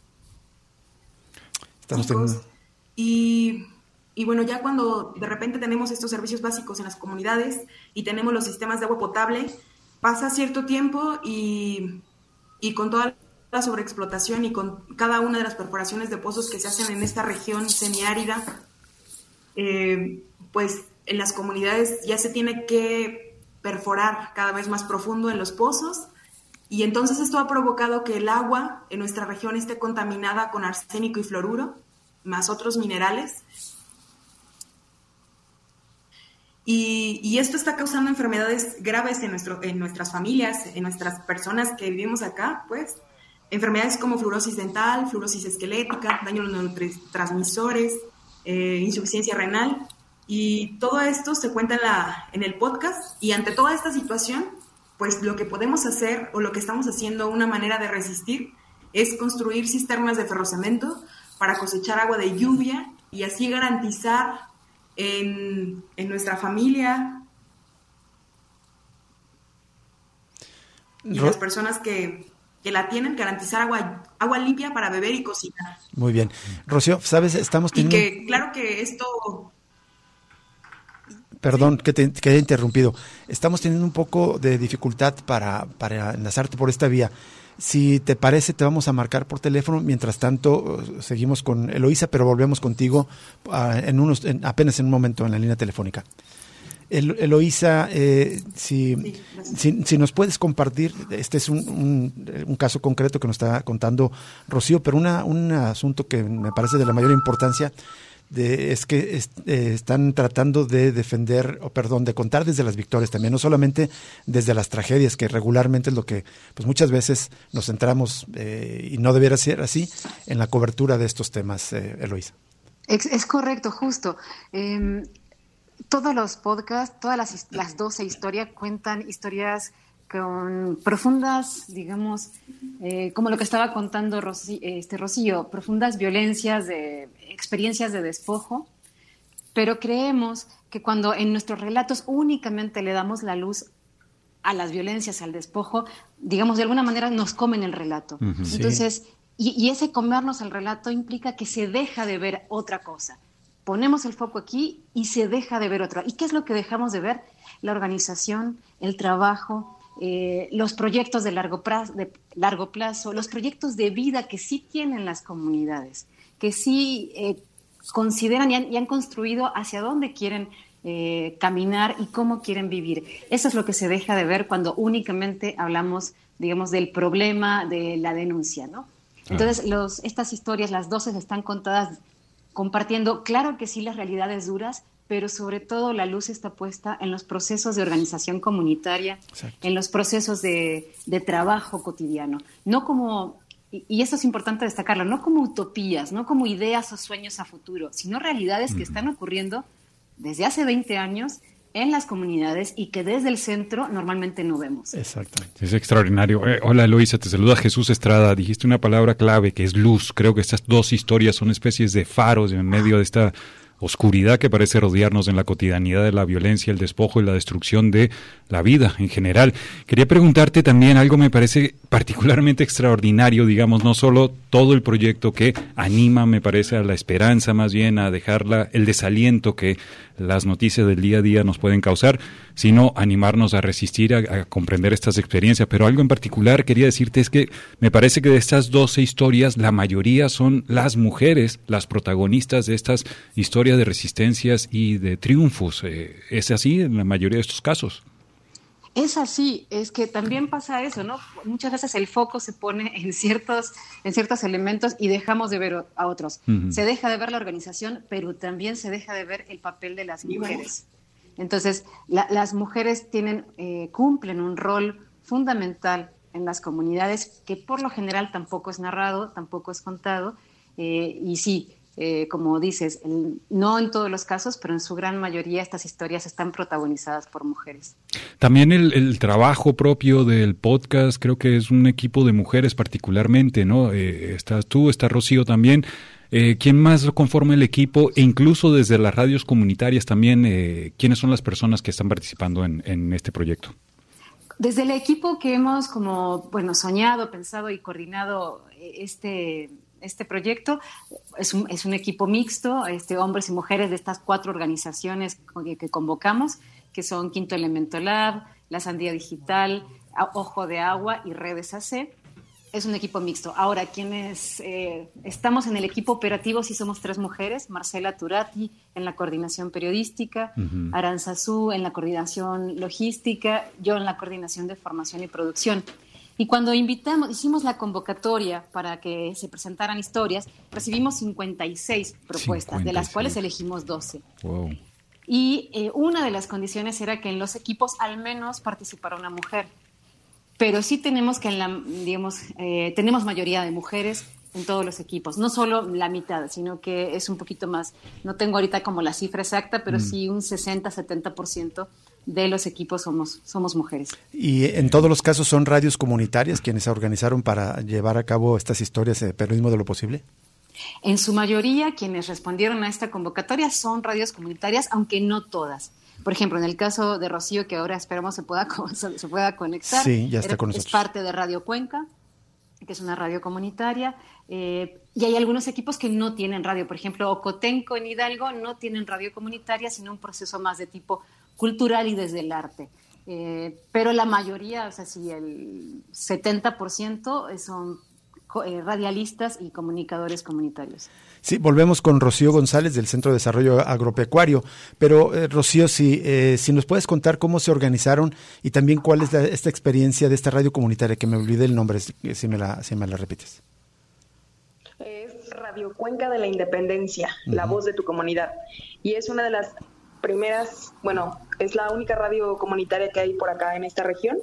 Estamos teniendo... Y... Y bueno, ya cuando de repente tenemos estos servicios básicos en las comunidades y tenemos los sistemas de agua potable, pasa cierto tiempo y, y con toda la sobreexplotación y con cada una de las perforaciones de pozos que se hacen en esta región semiárida, eh, pues en las comunidades ya se tiene que perforar cada vez más profundo en los pozos, y entonces esto ha provocado que el agua en nuestra región esté contaminada con arsénico y fluoruro, más otros minerales. Y, y esto está causando enfermedades graves en, nuestro, en nuestras familias, en nuestras personas que vivimos acá, pues. Enfermedades como fluorosis dental, fluorosis esquelética, daño a los neurotransmisores, eh, insuficiencia renal. Y todo esto se cuenta en, la, en el podcast. Y ante toda esta situación, pues lo que podemos hacer o lo que estamos haciendo, una manera de resistir, es construir cisternas de ferrocemento para cosechar agua de lluvia y así garantizar en, en nuestra familia y Ro- las personas que, que la tienen, garantizar agua, agua limpia para beber y cocinar. Muy bien. Rocío, ¿sabes? Estamos Y teniendo... que claro que esto... Perdón que te que haya interrumpido. Estamos teniendo un poco de dificultad para, para enlazarte por esta vía. Si te parece, te vamos a marcar por teléfono. Mientras tanto, uh, seguimos con Eloísa, pero volvemos contigo uh, en unos, en, apenas en un momento en la línea telefónica. El, Eloísa, eh, si, Sí, si, si nos puedes compartir, este es un, un, un caso concreto que nos está contando Rocío, pero una, un asunto que me parece de la mayor importancia. De, es que es, eh, están tratando de defender, o perdón, de contar desde las victorias también, no solamente desde las tragedias, que regularmente es lo que pues muchas veces nos centramos, eh, y no debería ser así, en la cobertura de estos temas, eh, Eloísa. Es, es correcto, justo. Eh, todos los podcasts, todas las, las doce historias cuentan historias con profundas, digamos, eh, como lo que estaba contando Rocío, este, Rocío, profundas violencias, de experiencias de despojo, pero creemos que cuando en nuestros relatos únicamente le damos la luz a las violencias, al despojo, digamos, de alguna manera nos comen el relato. Uh-huh. Entonces, y, y ese comernos el relato implica que se deja de ver otra cosa. Ponemos el foco aquí y se deja de ver otra. ¿Y qué es lo que dejamos de ver? La organización, el trabajo, Eh, los proyectos de largo, plazo, de largo plazo, los proyectos de vida que sí tienen las comunidades, que sí eh, consideran y han, y han construido hacia dónde quieren eh, caminar y cómo quieren vivir. Eso es lo que se deja de ver cuando únicamente hablamos, digamos, del problema, de la denuncia, ¿no? Entonces, los, estas historias, las doce, están contadas compartiendo, claro que sí, las realidades duras, pero sobre todo la luz está puesta en los procesos de organización comunitaria, Exacto. en los procesos de, de trabajo cotidiano. No como, y, y eso es importante destacarlo, no como utopías, no como ideas o sueños a futuro, sino realidades uh-huh. que están ocurriendo desde hace veinte años en las comunidades y que desde el centro normalmente no vemos. Exacto. Es extraordinario. Eh, hola Eloísa, te saluda Jesús Estrada. Dijiste una palabra clave que es luz. Creo que estas dos historias son especies de faros en medio de esta oscuridad que parece rodearnos en la cotidianidad de la violencia, el despojo y la destrucción de la vida en general. Quería preguntarte también, algo me parece particularmente extraordinario, digamos, no solo todo el proyecto que anima, me parece, a la esperanza, más bien a dejarla, el desaliento que las noticias del día a día nos pueden causar, sino animarnos a resistir, a, a comprender estas experiencias. Pero algo en particular quería decirte es que me parece que de estas doce historias, la mayoría son las mujeres, las protagonistas de estas historias de resistencias y de triunfos. Eh, ¿Es así en la mayoría de estos casos? Es así, es que también pasa eso, ¿no? Muchas veces el foco se pone en ciertos, en ciertos elementos y dejamos de ver a otros. Uh-huh. Se deja de ver la organización, pero también se deja de ver el papel de las mujeres. Entonces, la, las mujeres tienen, eh, cumplen un rol fundamental en las comunidades que por lo general tampoco es narrado, tampoco es contado, eh, y sí, Eh, como dices, el, no en todos los casos, pero en su gran mayoría estas historias están protagonizadas por mujeres. También el, el trabajo propio del podcast, creo que es un equipo de mujeres particularmente, ¿no? Eh, estás tú, está Rocío también. Eh, ¿Quién más conforma el equipo? E incluso desde las radios comunitarias también, eh, ¿quiénes son las personas que están participando en, en este proyecto? Desde el equipo que hemos como, bueno, soñado, pensado y coordinado este... Este proyecto es un, es un equipo mixto, este, hombres y mujeres de estas cuatro organizaciones que, que convocamos, que son Quinto Elemento Lab, La Sandía Digital, Ojo de Agua y Redes A C. Es un equipo mixto. Ahora, quienes eh, estamos en el equipo operativo, sí somos tres mujeres: Marcela Turati en la coordinación periodística, uh-huh. Aranzazú en la coordinación logística, yo en la coordinación de formación y producción. Y cuando invitamos, hicimos la convocatoria para que se presentaran historias, recibimos cincuenta y seis propuestas, cincuenta y seis. De las cuales elegimos doce. Wow. y eh, una de las condiciones era que en los equipos al menos participara una mujer. Pero sí tenemos que, en la, digamos, eh, tenemos mayoría de mujeres en todos los equipos, no solo la mitad, sino que es un poquito más, no tengo ahorita como la cifra exacta, pero mm. sí un sesenta, setenta por ciento de los equipos somos, somos mujeres. ¿Y en todos los casos son radios comunitarias quienes se organizaron para llevar a cabo estas historias de periodismo de lo posible? En su mayoría, quienes respondieron a esta convocatoria son radios comunitarias, aunque no todas. Por ejemplo, en el caso de Rocío, que ahora esperamos se pueda, se pueda conectar, sí, ya está era, con nosotros. Es parte de Radio Cuenca, que es una radio comunitaria, eh, y hay algunos equipos que no tienen radio. Por ejemplo, Ocotenco en Hidalgo no tienen radio comunitaria, sino un proceso más de tipo cultural y desde el arte. Eh, pero la mayoría, o sea, sí, el setenta por ciento son eh, radialistas y comunicadores comunitarios. Sí, volvemos con Rocío González del Centro de Desarrollo Agropecuario, pero eh, Rocío, si, eh, si nos puedes contar cómo se organizaron y también cuál es la, esta experiencia de esta radio comunitaria, que me olvidé el nombre, si me la, si me la repites. Es Radio Cuenca de la Independencia, uh-huh. La voz de tu comunidad, y es una de las primeras, bueno, es la única radio comunitaria que hay por acá en esta región.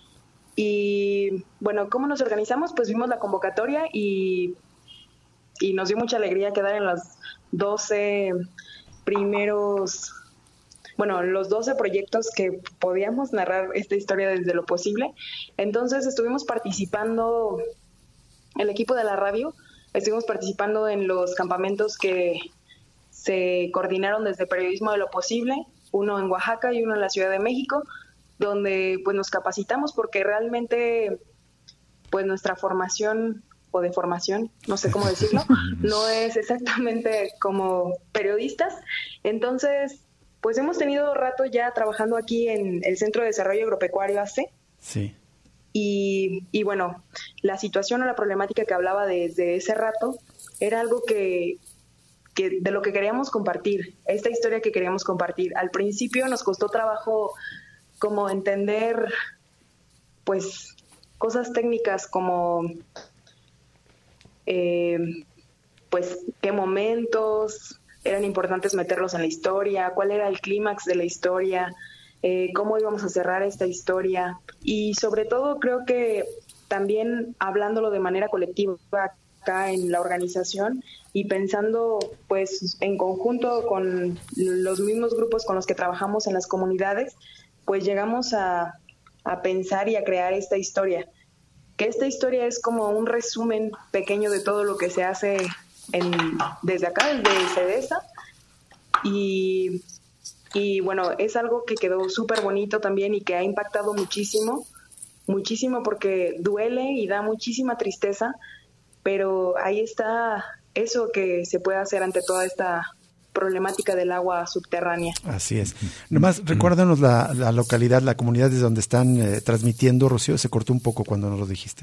Y bueno, ¿cómo nos organizamos? Pues vimos la convocatoria y y nos dio mucha alegría quedar en los doce primeros, bueno, los doce proyectos que podíamos narrar esta historia desde lo posible. Entonces estuvimos participando, el equipo de la radio, estuvimos participando en los campamentos que se coordinaron desde Periodismo de lo Posible, uno en Oaxaca y uno en la Ciudad de México, donde pues nos capacitamos porque realmente pues nuestra formación o de formación, no sé cómo decirlo, no es exactamente como periodistas. Entonces, pues hemos tenido rato ya trabajando aquí en el Centro de Desarrollo Agropecuario A C. Sí. Y, y bueno, la situación o la problemática que hablaba desde ese rato era algo que, que de lo que queríamos compartir, esta historia que queríamos compartir. Al principio nos costó trabajo como entender, pues, cosas técnicas como Eh, pues qué momentos eran importantes meterlos en la historia, cuál era el clímax de la historia, eh, cómo íbamos a cerrar esta historia, y sobre todo creo que también hablándolo de manera colectiva acá en la organización y pensando pues en conjunto con los mismos grupos con los que trabajamos en las comunidades, pues llegamos a, a pensar y a crear esta historia. Que esta historia es como un resumen pequeño de todo lo que se hace en, desde acá, desde CEDESA, y, y bueno, es algo que quedó súper bonito también y que ha impactado muchísimo, muchísimo porque duele y da muchísima tristeza, pero ahí está eso que se puede hacer ante toda esta problemática del agua subterránea. Así es. Nomás recuérdanos la, la localidad, la comunidad desde donde están eh, transmitiendo, Rocío, se cortó un poco cuando nos lo dijiste.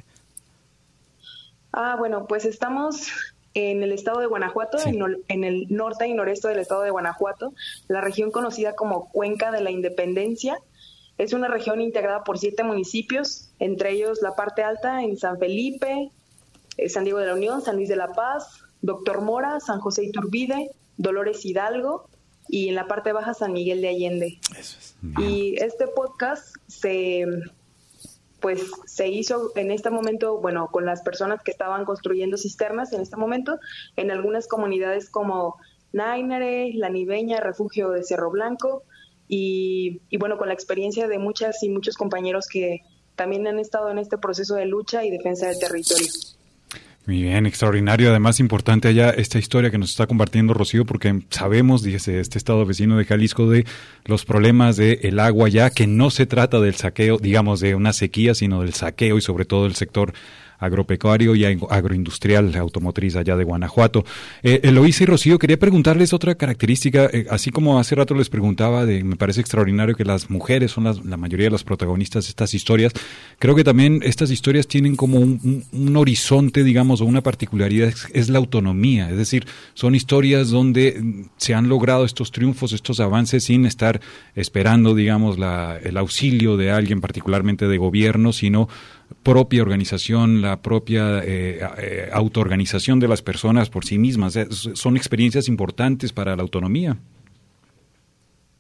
Ah, bueno, pues estamos en el estado de Guanajuato, sí. en, en el norte y noreste del estado de Guanajuato, la región conocida como Cuenca de la Independencia. Es una región integrada por siete municipios, entre ellos la parte alta en San Felipe, eh, San Diego de la Unión, San Luis de la Paz, Doctor Mora, San José Iturbide, Dolores Hidalgo, y en la parte baja San Miguel de Allende. Eso es. Y este podcast se pues se hizo en este momento, bueno, con las personas que estaban construyendo cisternas en este momento, en algunas comunidades como Nainare, La Niveña, Refugio de Cerro Blanco, y, y bueno, con la experiencia de muchas y muchos compañeros que también han estado en este proceso de lucha y defensa del territorio. Muy bien, extraordinario. Además, importante allá esta historia que nos está compartiendo Rocío, porque sabemos, dice este estado vecino de Jalisco, de los problemas del agua ya, que no se trata del saqueo, digamos, de una sequía, sino del saqueo y sobre todo del sector agropecuario y agroindustrial automotriz allá de Guanajuato. Eh, Eloísa y Rocío, quería preguntarles otra característica, eh, así como hace rato les preguntaba, de, me parece extraordinario que las mujeres son las, la mayoría de las protagonistas de estas historias. Creo que también estas historias tienen como un, un, un horizonte, digamos, o una particularidad, es, es la autonomía, es decir, son historias donde se han logrado estos triunfos, estos avances sin estar esperando, digamos, la, el auxilio de alguien, particularmente de gobierno, sino propia organización, la propia eh, eh, autoorganización de las personas por sí mismas. Eh, son experiencias importantes para la autonomía.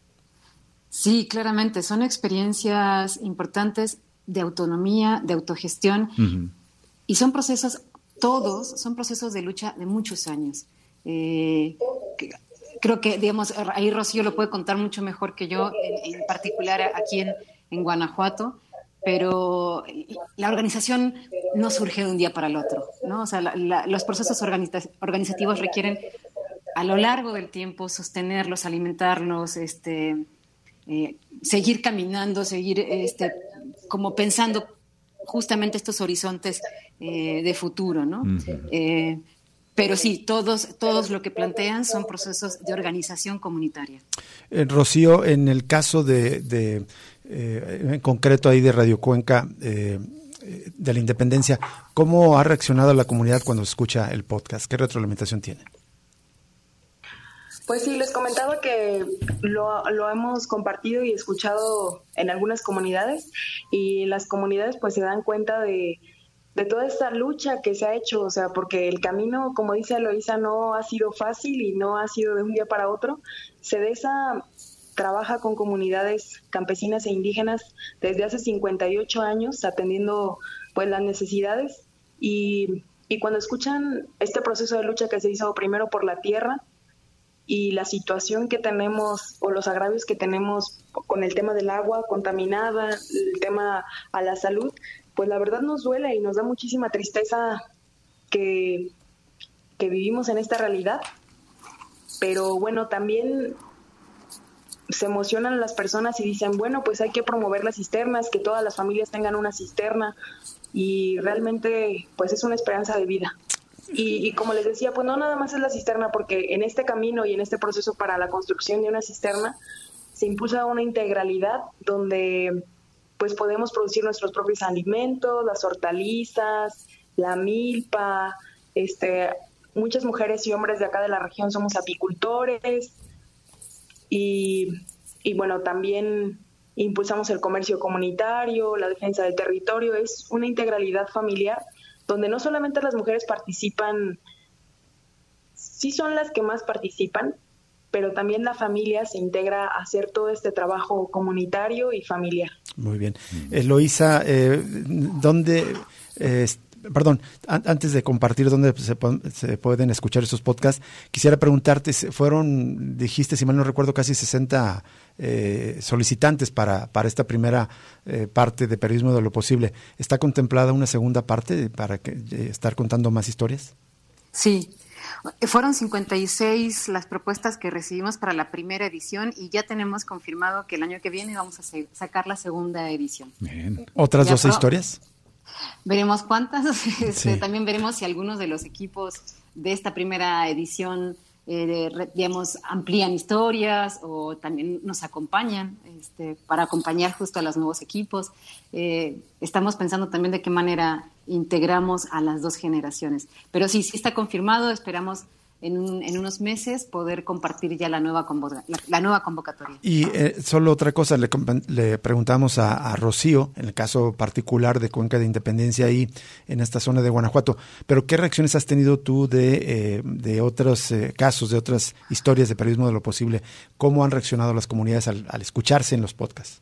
Sí, claramente, son experiencias importantes de autonomía, de autogestión, uh-huh. y son procesos, todos son procesos de lucha de muchos años. Eh, creo que, digamos, ahí Rocío lo puede contar mucho mejor que yo, en, en particular aquí en, en Guanajuato, pero la organización no surge de un día para el otro, ¿no? O sea, la, la, los procesos organiza- organizativos requieren a lo largo del tiempo sostenerlos, alimentarlos, este... Eh, seguir caminando, seguir este, como pensando justamente estos horizontes eh, de futuro, ¿no? Uh-huh. Eh, pero sí, todos, todos lo que plantean son procesos de organización comunitaria. Eh, Rocío, en el caso de, de eh, en concreto ahí de Radio Cuenca, eh, de la Independencia, ¿cómo ha reaccionado la comunidad cuando escucha el podcast? ¿Qué retroalimentación tiene? Pues sí, les comentaba que lo, lo hemos compartido y escuchado en algunas comunidades, y las comunidades pues se dan cuenta de, de toda esta lucha que se ha hecho, o sea, porque el camino, como dice Eloísa, no ha sido fácil y no ha sido de un día para otro. CEDESA trabaja con comunidades campesinas e indígenas desde hace cincuenta y ocho años atendiendo pues las necesidades, y, y cuando escuchan este proceso de lucha que se hizo primero por la tierra, y la situación que tenemos o los agravios que tenemos con el tema del agua contaminada, el tema a la salud, pues la verdad nos duele y nos da muchísima tristeza que, que vivimos en esta realidad. Pero bueno, también se emocionan las personas y dicen, bueno, pues hay que promover las cisternas, que todas las familias tengan una cisterna, y realmente pues es una esperanza de vida. Y, y como les decía, pues no nada más es la cisterna, porque en este camino y en este proceso para la construcción de una cisterna se impulsa una integralidad donde pues podemos producir nuestros propios alimentos, las hortalizas, la milpa, este, muchas mujeres y hombres de acá de la región somos apicultores, y, y bueno, también impulsamos el comercio comunitario, la defensa del territorio. Es una integralidad familiar donde no solamente las mujeres participan, sí son las que más participan, pero también la familia se integra a hacer todo este trabajo comunitario y familiar. Muy bien. Eloísa, eh, ¿dónde, eh, perdón, an- antes de compartir dónde se, se pueden escuchar estos podcasts, quisiera preguntarte, fueron, dijiste, si mal no recuerdo, casi sesenta eh, solicitantes para, para esta primera eh, parte de Periodismo de lo Posible. ¿Está contemplada una segunda parte para que, eh, estar contando más historias? Sí. Fueron cincuenta y seis las propuestas que recibimos para la primera edición, y ya tenemos confirmado que el año que viene vamos a se- sacar la segunda edición. Bien. ¿Otras doce pro- historias? Veremos cuántas. Este, sí. También veremos si algunos de los equipos de esta primera edición eh, digamos, amplían historias o también nos acompañan este, para acompañar justo a los nuevos equipos. Eh, estamos pensando también de qué manera integramos a las dos generaciones. Pero sí, sí está confirmado. Esperamos en, un, en unos meses poder compartir ya la nueva, convoca- la, la nueva convocatoria. Y eh, solo otra cosa, le, le preguntamos a, a Rocío, en el caso particular de Cuenca de Independencia ahí en esta zona de Guanajuato, pero ¿qué reacciones has tenido tú de, eh, de otros eh, casos, de otras historias de Periodismo de lo Posible? ¿Cómo han reaccionado las comunidades al, al escucharse en los podcasts?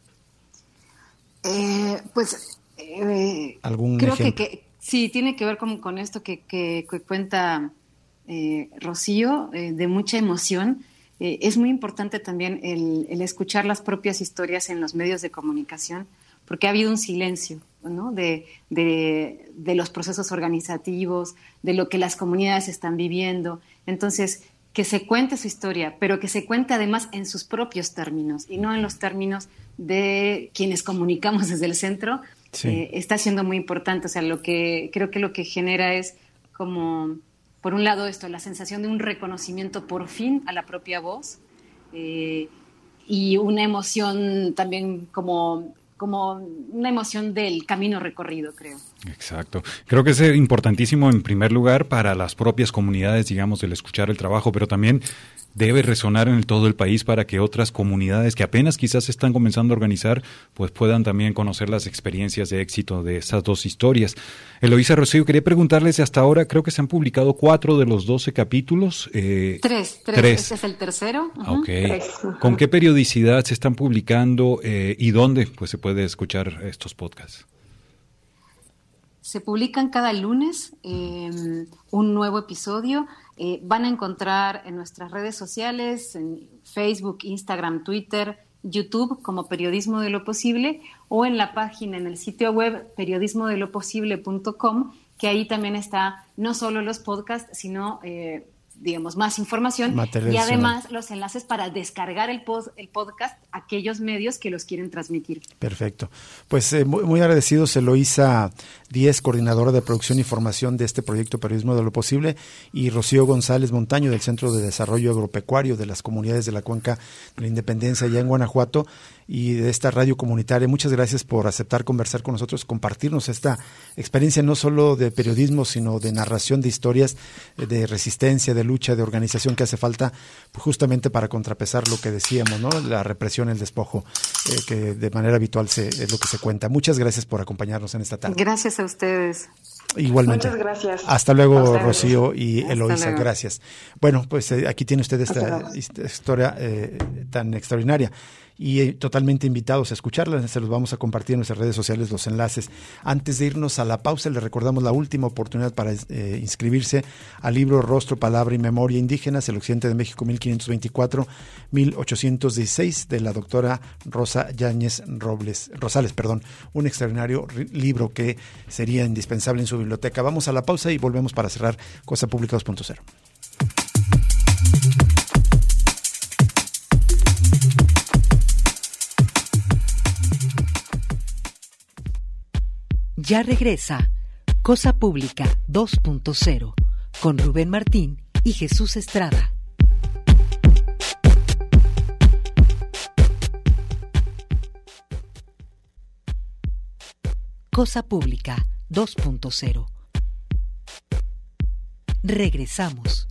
Eh, pues eh, ¿Algún creo que, ejemplo? que sí, tiene que ver con, con esto que, que, que cuenta eh, Rocío, eh, de mucha emoción. Eh, es muy importante también el, el escuchar las propias historias en los medios de comunicación, porque ha habido un silencio, ¿no? de, de, de los procesos organizativos, de lo que las comunidades están viviendo. Entonces, que se cuente su historia, pero que se cuente además en sus propios términos y no en los términos de quienes comunicamos desde el centro, sí. eh, está siendo muy importante. O sea, lo que creo que lo que genera es como, por un lado, esto, la sensación de un reconocimiento por fin a la propia voz, eh, y una emoción también como, como una emoción del camino recorrido, creo. Exacto. Creo que es importantísimo en primer lugar para las propias comunidades, digamos, el escuchar el trabajo, pero también debe resonar en todo el país para que otras comunidades que apenas quizás están comenzando a organizar, pues puedan también conocer las experiencias de éxito de esas dos historias. Eloísa, Rocío, quería preguntarles, hasta ahora creo que se han publicado cuatro de los doce capítulos. Eh, tres, tres, tres. Este es el tercero. Uh-huh. Ok. Tres. ¿Con qué periodicidad se están publicando eh, y dónde pues se puede escuchar estos podcasts? Se publican cada lunes eh, un nuevo episodio. Eh, van a encontrar en nuestras redes sociales, en Facebook, Instagram, Twitter, YouTube, como Periodismo de lo Posible, o en la página, en el sitio web periodismo de lo posible punto com, que ahí también está no solo los podcasts, sino eh, digamos, más información y además los enlaces para descargar el, pod, el podcast a aquellos medios que los quieren transmitir. Perfecto. Pues eh, muy, muy agradecidos, Eloísa Díez, coordinadora de producción y formación de este proyecto Periodismo de lo Posible, y Rocío González Montaño, del Centro de Desarrollo Agropecuario de las Comunidades de la Cuenca de la Independencia, allá en Guanajuato, y de esta radio comunitaria. Muchas gracias por aceptar conversar con nosotros, compartirnos esta experiencia no solo de periodismo, sino de narración de historias de resistencia, de lucha, de organización que hace falta justamente para contrapesar lo que decíamos, ¿no? La represión, el despojo, eh, que de manera habitual se, es lo que se cuenta. Muchas gracias por acompañarnos en esta tarde. Gracias a ustedes. Igualmente. Muchas gracias. Hasta luego, Rocío y Eloísa. Luego. Gracias. Bueno, pues eh, aquí tiene usted esta, esta historia eh, tan extraordinaria. Y eh, totalmente invitados a escucharla. Se los vamos a compartir en nuestras redes sociales, los enlaces. Antes de irnos a la pausa, les recordamos la última oportunidad para eh, inscribirse al libro Rostro, Palabra y Memoria Indígenas, el Occidente de México mil quinientos veinticuatro a mil ochocientos dieciséis, de la doctora Rosa Yáñez Robles, Rosales, perdón, un extraordinario libro que sería indispensable en su biblioteca. Vamos a la pausa y volvemos para cerrar Cosa Pública dos punto cero. Ya regresa Cosa Pública dos punto cero con Rubén Martín y Jesús Estrada. Cosa Pública dos punto cero. Regresamos.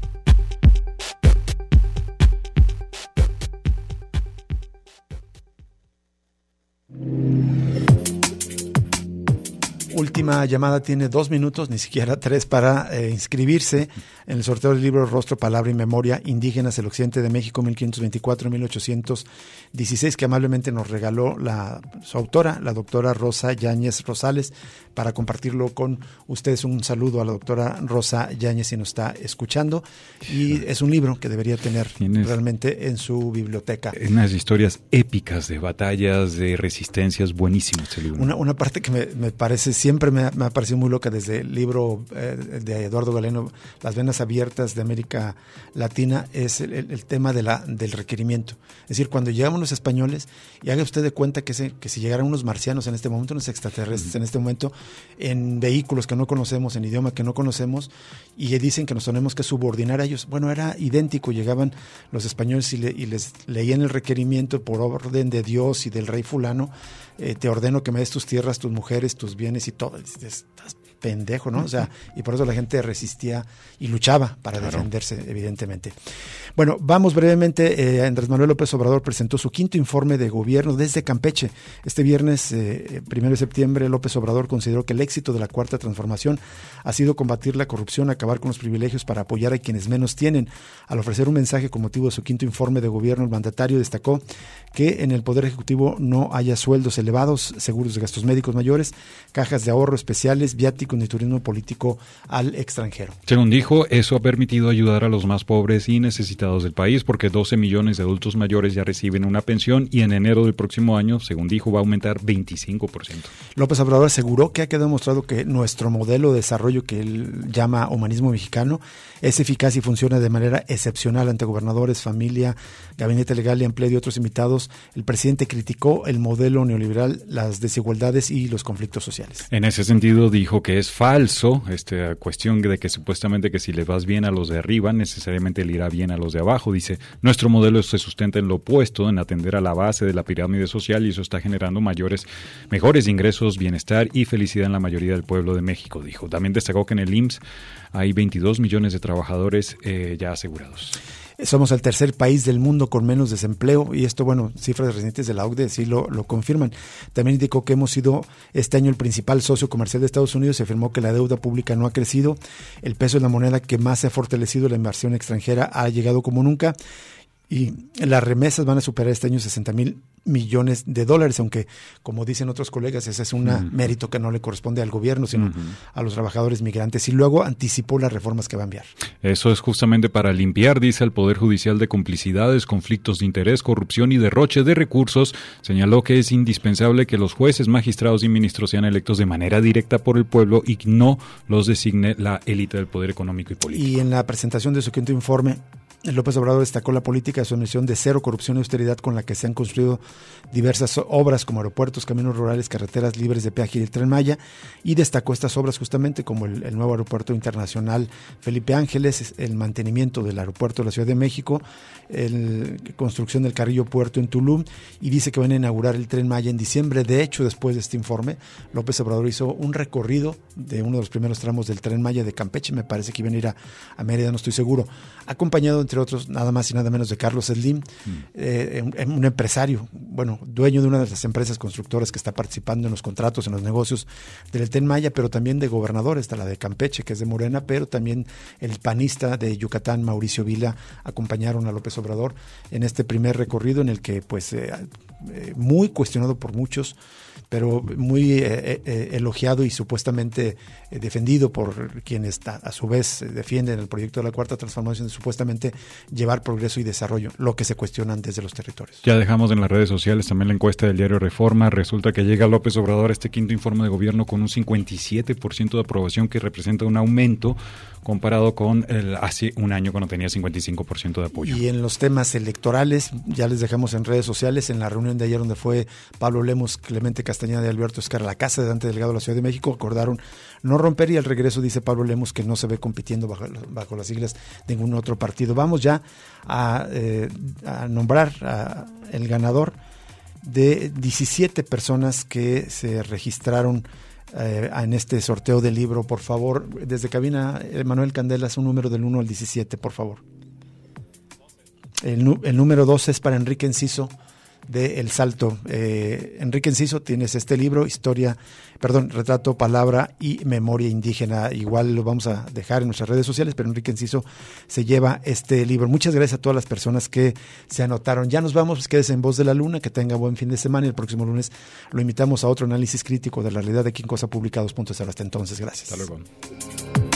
Última llamada, tiene dos minutos, ni siquiera tres, para eh, inscribirse en el sorteo del libro Rostro, Palabra y Memoria Indígenas, el Occidente de México mil quinientos veinticuatro a mil ochocientos dieciséis, que amablemente nos regaló la, su autora, la doctora Rosa Yáñez Rosales, para compartirlo con ustedes. Un saludo a la doctora Rosa Yáñez si nos está escuchando, y es un libro que debería tener ¿Tienes? realmente en su biblioteca. Unas historias épicas de batallas, de resistencias, buenísimo este libro. Una, una parte que me, me parece, siempre me ha, me ha parecido muy loca, desde el libro eh, de Eduardo Galeno, Las Venas Abiertas de América Latina, es el, el, el tema de la, del requerimiento. Es decir, cuando llegamos los españoles, y haga usted de cuenta que, se, que si llegaran unos marcianos en este momento, unos extraterrestres uh-huh. en este momento, en vehículos que no conocemos, en idioma que no conocemos, y dicen que nos tenemos que subordinar a ellos. Bueno, era idéntico. Llegaban los españoles y, le, y les leían el requerimiento por orden de Dios y del rey fulano. Eh, te ordeno que me des tus tierras, tus mujeres, tus bienes y todo. Estás pendejo, ¿no? O sea, y por eso la gente resistía y luchaba para claro. defenderse, evidentemente. Bueno, vamos brevemente. Eh, Andrés Manuel López Obrador presentó su quinto informe de gobierno desde Campeche. Este viernes, eh, primero de septiembre, López Obrador consideró que el éxito de la Cuarta Transformación ha sido combatir la corrupción, acabar con los privilegios para apoyar a quienes menos tienen. Al ofrecer un mensaje con motivo de su quinto informe de gobierno, el mandatario destacó que en el Poder Ejecutivo no haya sueldos elevados, seguros de gastos médicos mayores, cajas de ahorro especiales, viáticos ni turismo político al extranjero. Según dijo, eso ha permitido ayudar a los más pobres y necesitados del país, porque doce millones de adultos mayores ya reciben una pensión, y en enero del próximo año, según dijo, va a aumentar veinticinco por ciento. López Obrador aseguró que ha quedado demostrado que nuestro modelo de desarrollo, que él llama humanismo mexicano, es eficaz y funciona de manera excepcional. Ante gobernadores, familia, gabinete legal y empleo y otros invitados, el presidente criticó el modelo neoliberal, las desigualdades y los conflictos sociales. En ese sentido, dijo que es falso, esta cuestión de que supuestamente que si les vas bien a los de arriba, necesariamente le irá bien a los de abajo. Dice, nuestro modelo se sustenta en lo opuesto, en atender a la base de la pirámide social, y eso está generando mayores, mejores ingresos, bienestar y felicidad en la mayoría del pueblo de México, dijo. También destacó que en el I M S S hay veintidós millones de trabajadores eh, ya asegurados. Somos el tercer país del mundo con menos desempleo, y esto, bueno, cifras recientes de la O C D E sí lo, lo confirman. También indicó que hemos sido este año el principal socio comercial de Estados Unidos. Se afirmó que la deuda pública no ha crecido, el peso es la moneda que más se ha fortalecido, la inversión extranjera ha llegado como nunca, y las remesas van a superar este año sesenta mil millones de dólares, aunque, como dicen otros colegas, ese es un uh-huh. mérito que no le corresponde al gobierno, sino uh-huh. a los trabajadores migrantes. Y luego anticipó las reformas que va a enviar. Eso es justamente para limpiar, dice, al Poder Judicial de complicidades, conflictos de interés, corrupción y derroche de recursos. Señaló que es indispensable que los jueces, magistrados y ministros sean electos de manera directa por el pueblo y no los designe la élite del poder económico y político. Y en la presentación de su quinto informe, López Obrador destacó la política de su misión de cero corrupción y austeridad, con la que se han construido diversas obras como aeropuertos, caminos rurales, carreteras libres de peaje y el Tren Maya, y destacó estas obras justamente como el, el nuevo aeropuerto internacional Felipe Ángeles, el mantenimiento del aeropuerto de la Ciudad de México, la construcción del Carrillo Puerto en Tulum, y dice que van a inaugurar el Tren Maya en diciembre. De hecho, después de este informe, López Obrador hizo un recorrido de uno de los primeros tramos del Tren Maya de Campeche, me parece que iban a ir a, a Mérida, no estoy seguro, acompañado entre otros nada más y nada menos de Carlos Slim, mm. eh, un, un empresario, bueno, dueño de una de las empresas constructoras que está participando en los contratos, en los negocios del Tren Maya, pero también de gobernador. Está la de Campeche, que es de Morena, pero también el panista de Yucatán, Mauricio Vila, acompañaron a López Obrador en este primer recorrido, en el que pues eh, eh, muy cuestionado por muchos, pero muy eh, eh, elogiado y supuestamente eh, defendido por quienes a, a su vez eh, defienden el proyecto de la Cuarta Transformación, de supuestamente llevar progreso y desarrollo, lo que se cuestionan desde los territorios. Ya dejamos en las redes sociales también la encuesta del diario Reforma. Resulta que llega López Obrador a este quinto informe de gobierno con un cincuenta y siete por ciento de aprobación, que representa un aumento comparado con el, hace un año, cuando tenía cincuenta y cinco por ciento de apoyo. Y en los temas electorales, ya les dejamos en redes sociales, en la reunión de ayer donde fue Pablo Lemos, Clemente Castañeda y Alberto Escar, la casa de Dante Delgado de la Ciudad de México, acordaron no romper, y al regreso dice Pablo Lemos que no se ve compitiendo bajo, bajo las siglas de ningún otro partido. Vamos ya a, eh, a nombrar a el ganador de diecisiete personas que se registraron Eh, en este sorteo del libro. Por favor, desde cabina, Manuel Candelas, un número del uno al diecisiete, por favor. El, el número doce es para Enrique Enciso, de El Salto. Eh, Enrique Enciso, tienes este libro, Historia, perdón, Retrato, Palabra y Memoria Indígena. Igual lo vamos a dejar en nuestras redes sociales, pero Enrique Enciso se lleva este libro. Muchas gracias a todas las personas que se anotaron. Ya nos vamos, pues quédese en Voz de la Luna, que tenga buen fin de semana, y el próximo lunes lo invitamos a otro análisis crítico de la realidad aquí en Cosa Pública dos punto cero. Hasta entonces, gracias. Hasta luego.